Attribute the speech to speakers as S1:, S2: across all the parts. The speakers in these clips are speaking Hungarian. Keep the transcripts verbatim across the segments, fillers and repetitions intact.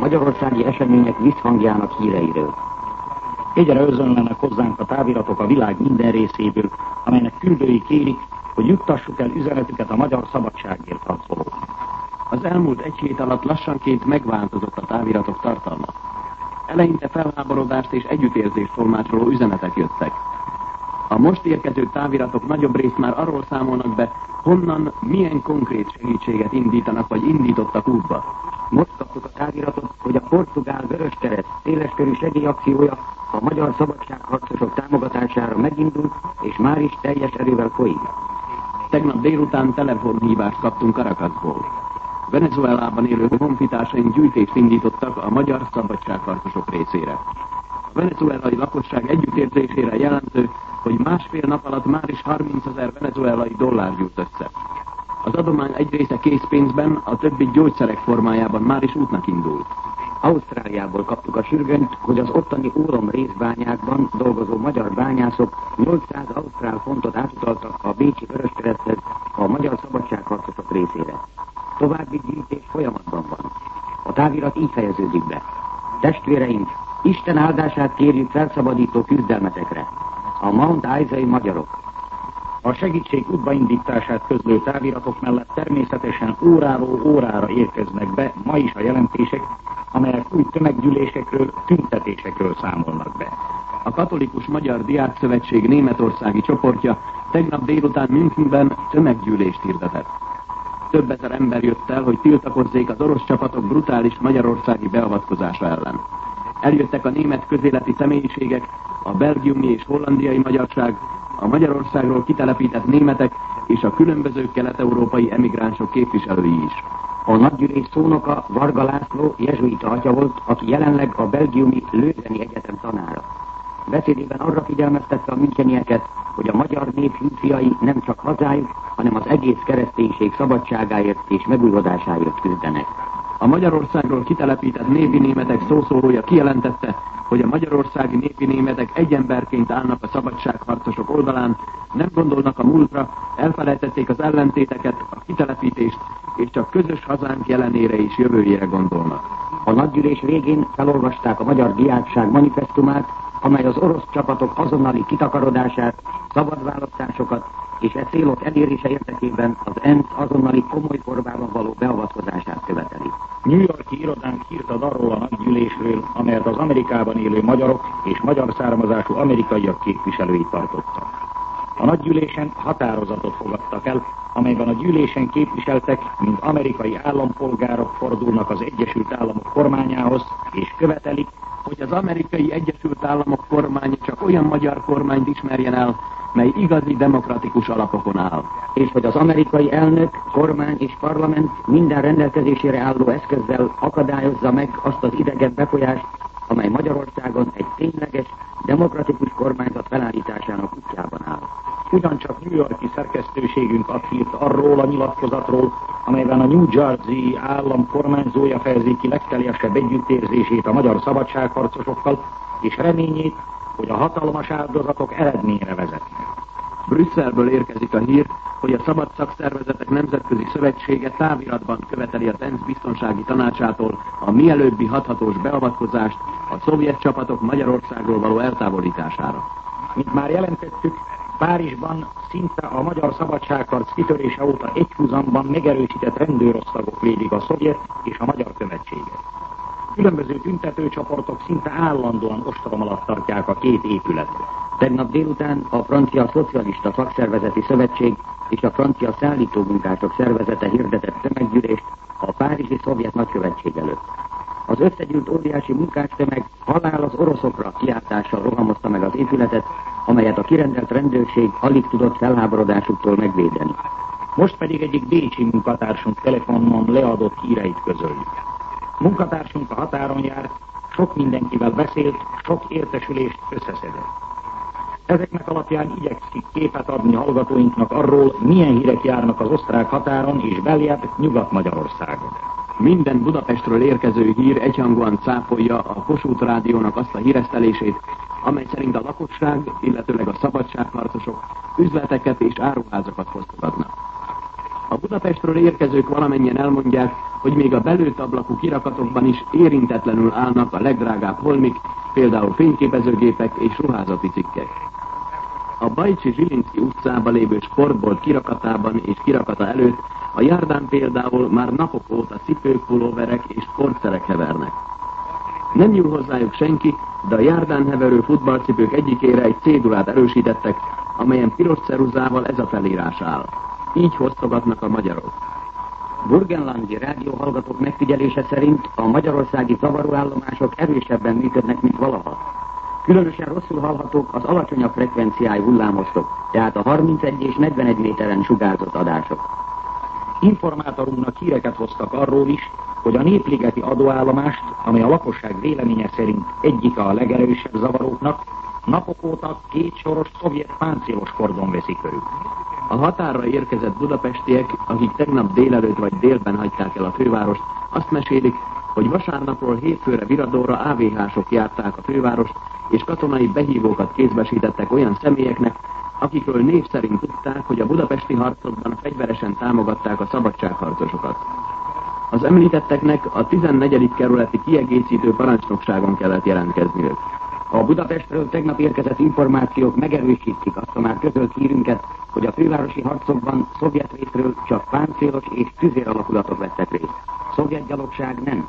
S1: magyarországi események visszhangjának híreiről.
S2: Egyre özönlenek hozzánk a táviratok a világ minden részéből, amelynek küldői kérik, hogy juttassuk el üzenetüket a magyar szabadságért harcolóknak.
S3: Az elmúlt egy hét alatt lassanként megváltozott a táviratok tartalma. Eleinte felháborodást és együttérzést tolmácsoló üzenetek jöttek. A most érkező táviratok nagyobb részt már arról számolnak be, honnan, milyen konkrét segítséget indítanak vagy indítottak útba.
S1: Most kaptuk a táviratot, hogy a portugál Vöröskereszt széleskörű segélyakciója a magyar szabadságharcosok támogatására megindult, és már is teljes erővel folyik.
S3: Tegnap délután telefonhívást kaptunk Caracasból. Venezuelában élő honfitársaink gyűjtést indítottak a magyar szabadságharcosok részére. A venezuelai lakosság együttérzésére jelentő, hogy másfél nap alatt már is harmincezer venezuelai dollár gyűjt össze. Az adomány egy része készpénzben, a többi gyógyszerek formájában már is útnak indult.
S1: Ausztráliából kaptuk a sürgönyt, hogy az ottani Órom részbányákban dolgozó magyar bányászok nyolcszáz ausztrál fontot átutaltak a bécsi Vöröskereszthez a magyar szabadságharcosok részére. További gyűjtés folyamatban van. A távirat így fejeződik be. Testvéreink, Isten áldását kérjük felszabadító küzdelmetekre. A Mount Isa-i magyarok.
S2: A segítség útbaindítását közlő táviratok mellett természetesen óráról órára érkeznek be ma is a jelentések, amelyek új tömeggyűlésekről, tüntetésekről számolnak be.
S3: A Katolikus Magyar Diákszövetség németországi csoportja tegnap délután Münchenben tömeggyűlést hirdetett. Több ezer ember jött el, hogy tiltakozzék az orosz csapatok brutális magyarországi beavatkozása ellen. Eljöttek a német közéleti személyiségek, a belgiumi és hollandiai magyarság, a Magyarországról kitelepített németek és a különböző kelet-európai emigránsok képviselői is.
S1: A nagygyűlés szónoka Varga László jezsuita atya volt, aki jelenleg a belgiumi Leudeni Egyetem tanára. Beszédében arra figyelmeztette a münchenieket, hogy a magyar nép hívfiai nem csak hazájuk, hanem az egész kereszténység szabadságáért és megújulásáért küzdenek.
S3: A Magyarországról kitelepített népi németek szószólója kijelentette, hogy a magyarországi népi németek egy emberként állnak a szabadságharcosok oldalán, nem gondolnak a múltra, elfelejtették az ellentéteket, a kitelepítést, és csak közös hazánk jelenére és jövőjére gondolnak.
S1: A nagygyűlés végén felolvasták a magyar diákság manifesztumát, amely az orosz csapatok azonnali kitakarodását, szabad választásokat és e célok elérése érdekében az ENSZ azonnali komoly formában való beavatkozását követeli.
S2: New York-i irodánk hírt ad arról a nagygyűlésről, amelyet az Amerikában élő magyarok és magyar származású amerikaiak képviselői tartottak. A nagygyűlésen határozatot fogadtak el, amelyben a gyűlésen képviseltek, mint amerikai állampolgárok fordulnak az Egyesült Államok kormányához, és követelik,
S3: hogy az amerikai Egyesült Államok kormánya csak olyan magyar kormányt ismerjen el, mely igazi demokratikus alapokon áll.
S1: És hogy az amerikai elnök, kormány és parlament minden rendelkezésére álló eszközzel akadályozza meg azt az idegen befolyást, amely Magyarországon egy tényleges, demokratikus kormányzat felállításának útjában áll.
S2: Ugyancsak New York-i szerkesztőségünk ad hírt arról a nyilatkozatról, amelyben a New Jersey állam kormányzója fejezi ki legteljesebb együttérzését a magyar szabadságharcosokkal, és reményét, hogy a hatalmas áldozatok eredményre vezetnek.
S3: Brüsszelből érkezik a hír, hogy a Szabad Szakszervezetek Nemzetközi Szövetsége táviratban követeli az ENSZ biztonsági tanácsától a mielőbbi hathatós beavatkozást a szovjet csapatok Magyarországról való eltávolítására.
S2: Mint már jelentettük, Párizsban szinte a magyar szabadságharc kitörése óta egyhuzamban megerősített rendőrosztagok védik a szovjet és a magyar követséget. Különböző tüntetőcsoportok szinte állandóan ostrom alatt tartják a két épületet.
S1: Tegnap délután a Francia Szocialista Szakszervezeti Szövetség és a Francia Szállítómunkások Szervezete hirdetett tömeggyűlést a párizsi szovjet nagykövetség előtt. Az összegyűlt óriási munkástömeg halál az oroszokra kiáltással rohamozta meg az épületet, amelyet a kirendelt rendőrség alig tudott felháborodásuktól megvédeni.
S2: Most pedig egyik bécsi munkatársunk telefonon leadott híreit közöljük. Munkatársunk a határon járt, sok mindenkivel beszélt, sok értesülést összeszedett. Ezeknek alapján igyekszik képet adni hallgatóinknak arról, milyen hírek járnak az osztrák határon és beljebb Nyugat-Magyarországon.
S3: Minden Budapestről érkező hír egyhangúan cáfolja a Kossuth Rádiónak azt a híresztelését, amely szerint a lakosság, illetőleg a szabadságharcosok üzleteket és áruházakat fosztogatnak. A Budapestről érkezők valamennyien elmondják, hogy még a belőtt ablakú kirakatokban is érintetlenül állnak a legdrágább holmik, például fényképezőgépek és ruházati cikkek. A Bajcsi Zsilinszky utcában lévő sportbolt kirakatában és kirakata előtt a járdán például már napok óta cipők, pulóverek és sportszerek hevernek. Nem nyúl hozzájuk senki, de a járdán heverő futballcipők egyikére egy cédulát erősítettek, amelyen piros ceruzával ez a felírás áll. Így hoztogatnak a magyarok.
S1: Burgenlandi rádióhallgatók megfigyelése szerint a magyarországi zavaróállomások erősebben működnek, mint valaha. Különösen rosszul hallhatók az alacsonyabb frekvenciájú hullámosztok, tehát a harmincegy és negyvenegy méteren sugárzott adások.
S2: Informátorunknak híreket hoztak arról is, hogy a Népligeti adóállomást, amely a lakosság véleménye szerint egyike a legerősebb zavaróknak, napok óta két soros szovjet páncélos kordon veszi körül.
S3: A határra érkezett budapestiek, akik tegnap délelőtt vagy délben hagyták el a fővárost, azt mesélik, hogy vasárnapról hétfőre viradóra á vé hások járták a fővárost, és katonai behívókat kézbesítettek olyan személyeknek, akikről név szerint tudták, hogy a budapesti harcokban fegyveresen támogatták a szabadságharcosokat. Az említetteknek a tizennegyedik kerületi kiegészítő parancsnokságon kellett jelentkezniük.
S1: A Budapestről tegnap érkezett információk megerősítik azt a már közölt hírünket, hogy a fővárosi harcokban szovjet részről csak páncélos és tüzér alakulatok vettek részt. Szovjet gyalogság nem.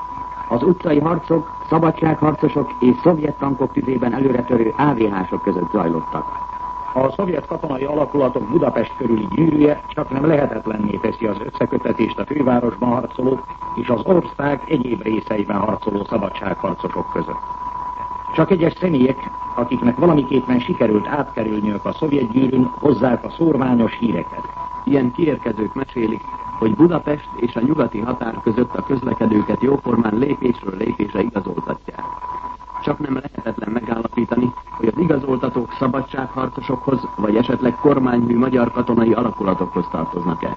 S1: Az utcai harcok, szabadságharcosok és szovjet tankok tüzében előretörő á vé hások között zajlottak.
S2: A szovjet katonai alakulatok Budapest körüli gyűrűje csak nem lehetetlenné teszi az összekötetést a fővárosban harcolók és az ország egyéb részeiben harcoló szabadságharcosok között. Csak egyes személyek, akiknek valamiképpen sikerült átkerülniük a szovjet gyűrűn, hozzák a szórványos híreket.
S3: Ilyen kiérkezők mesélik, hogy Budapest és a nyugati határ között a közlekedőket jóformán lépésről lépésre igazoltatják. Csak nem lehetetlen megállapítani, hogy az igazoltatók szabadságharcosokhoz, vagy esetleg kormányhű magyar katonai alakulatokhoz tartoznak-e.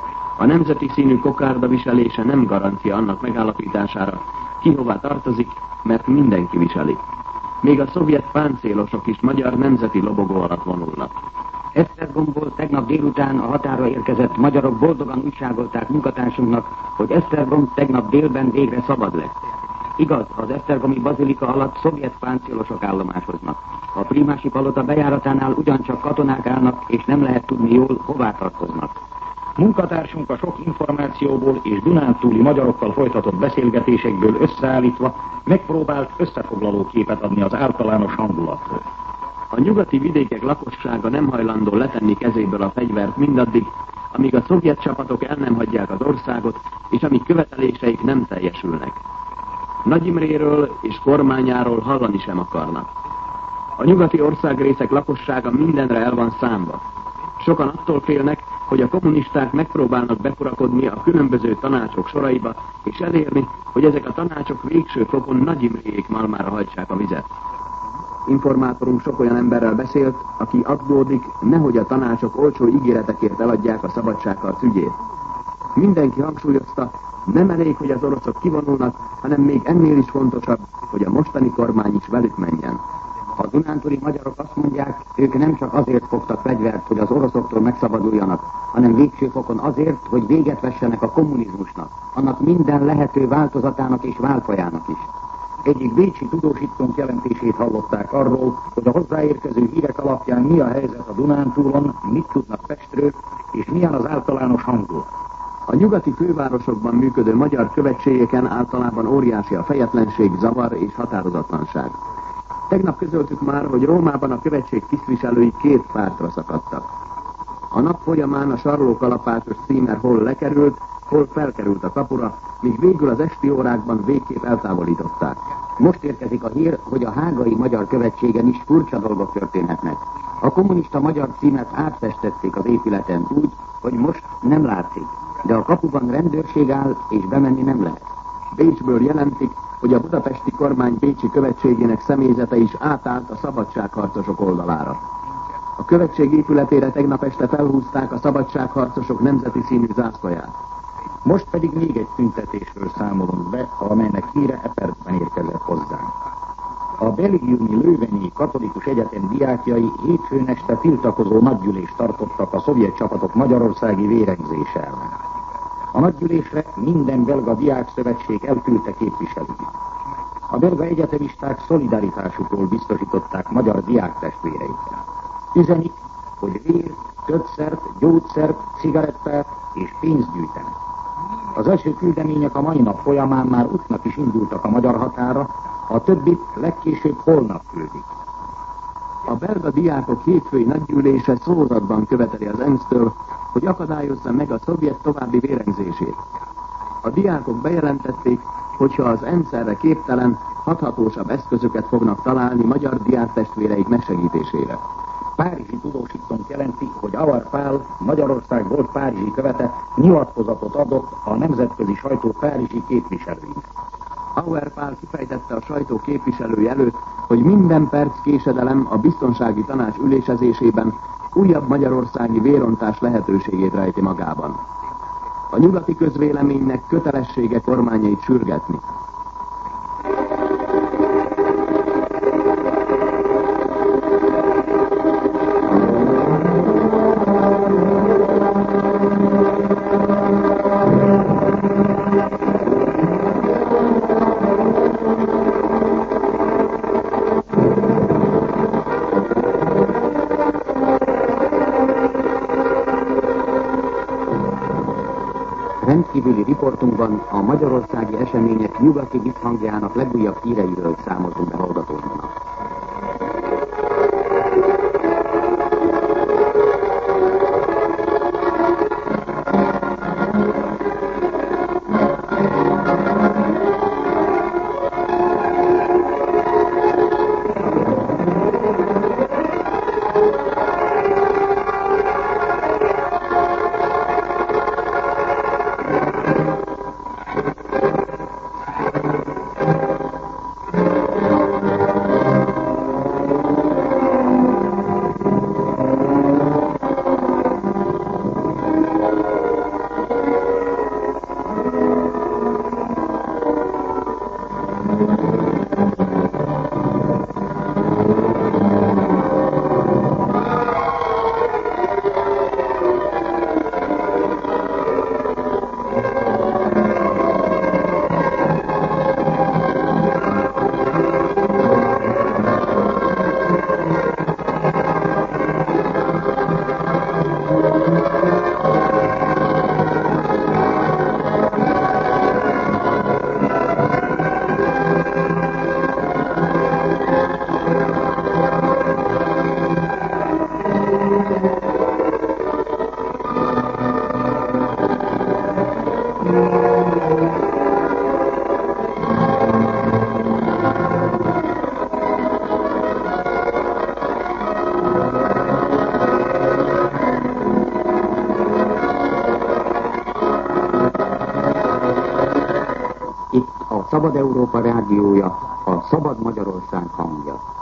S3: A nemzeti színű kokárda viselése nem garancia annak megállapítására, ki hová tartozik, mert mindenki viseli. Még a szovjet páncélosok is magyar nemzeti lobogó alatt vonulnak.
S1: Esztergomból tegnap délután a határa érkezett magyarok boldogan újságolták munkatársunknak, hogy Esztergom tegnap délben végre szabad lett. Igaz, az esztergomi bazilika alatt szovjet páncélosok állomásoznak. A Prímási palota bejáratánál ugyancsak katonák állnak, és nem lehet tudni jól, hová tartoznak.
S2: Munkatársunk a sok információból és dunántúli magyarokkal folytatott beszélgetésekből összeállítva megpróbált összefoglaló képet adni az általános hangulatról.
S3: A nyugati vidékek lakossága nem hajlandó letenni kezéből a fegyvert mindaddig, amíg a szovjet csapatok el nem hagyják az országot, és amíg követeléseik nem teljesülnek. Nagy Imréről és kormányáról hallani sem akarnak. A nyugati országrészek lakossága mindenre el van számva. Sokan attól félnek, hogy a kommunisták megpróbálnak befurakodni a különböző tanácsok soraiba, és elérni, hogy ezek a tanácsok végső fokon Nagy Imréjék malmára hajtsák a vizet. Informátorunk sok olyan emberrel beszélt, aki aggódik, nehogy a tanácsok olcsó ígéretekért eladják a szabadságharc ügyét. Mindenki hangsúlyozta, nem elég, hogy az oroszok kivonulnak, hanem még ennél is fontosabb, hogy a mostani kormány is velük menjen.
S1: A dunántúli magyarok azt mondják, ők nem csak azért fogtak fegyvert, hogy az oroszoktól megszabaduljanak, hanem végső fokon azért, hogy véget vessenek a kommunizmusnak, annak minden lehető változatának és válfajának is. Egyik bécsi tudósítónk jelentését hallották arról, hogy a hozzáérkező hírek alapján mi a helyzet a Dunántúlon, mit tudnak Pestről, és milyen az általános hangulat.
S3: A nyugati fővárosokban működő magyar követségeken általában óriási a fejetlenség, zavar és határozatlanság. Tegnap közöltük már, hogy Rómában a követség tisztviselői két pártra szakadtak. A nap folyamán a sarló kalapácsos címer hol lekerült, hol felkerült a kapura, míg végül az esti órákban végképp eltávolították. Most érkezik a hír, hogy a hágai magyar követségen is furcsa dolgok történhetnek. A kommunista magyar címet átfestették az épületen úgy, hogy most nem látszik, de a kapuban rendőrség áll, és bemenni nem lehet. Bécsből jelentik, hogy a budapesti kormány bécsi követségének személyzete is átállt a szabadságharcosok oldalára. A követség épületére tegnap este felhúzták a szabadságharcosok nemzeti színű zászlaját.
S2: Most pedig még egy tüntetésről számolunk be, amelynek híre e percben érkezett hozzánk. A belgiumi Leuvenei Katolikus Egyetem diákjai hétfőn este tiltakozó nagygyűlést tartottak a szovjet csapatok magyarországi vérengzése ellen. A nagygyűlésre minden belga diákszövetség elküldte képviselőit. A belga egyetemisták szolidaritásukról biztosították magyar diáktestvéreikkel. Üzenik, hogy vér, kötszert, gyógyszert, cigarettát és pénzt gyűjtenek. Az első küldemények a mai nap folyamán már útnak is indultak a magyar határa, a többit legkésőbb holnap küldik.
S3: A belga diákok hétfői nagygyűlése szózatban követeli az ENSZ-től, hogy akadályozza meg a szovjet további vérengzését. A diákok bejelentették, hogyha az ENSZ erre képtelen, hathatósabb eszközöket fognak találni magyar diáktestvéreik megsegítésére.
S2: Párizsi tudósítónk jelenti, hogy Auer Pál, Magyarország volt párizsi követe, nyilatkozatot adott a nemzetközi sajtó párizsi képviselőinek.
S3: Auer Pál kifejtette a sajtó képviselői előtt, hogy minden perc késedelem a biztonsági tanács ülésezésében újabb magyarországi vérontás lehetőségét rejti magában. A nyugati közvéleménynek kötelessége kormányait sürgetni.
S1: Rendkívüli riportunkban a magyarországi események nyugati visszhangjának legújabb híreiről számoltunk be hallgatóinknak. Szabad Európa rádiója, a Szabad Magyarország hangja.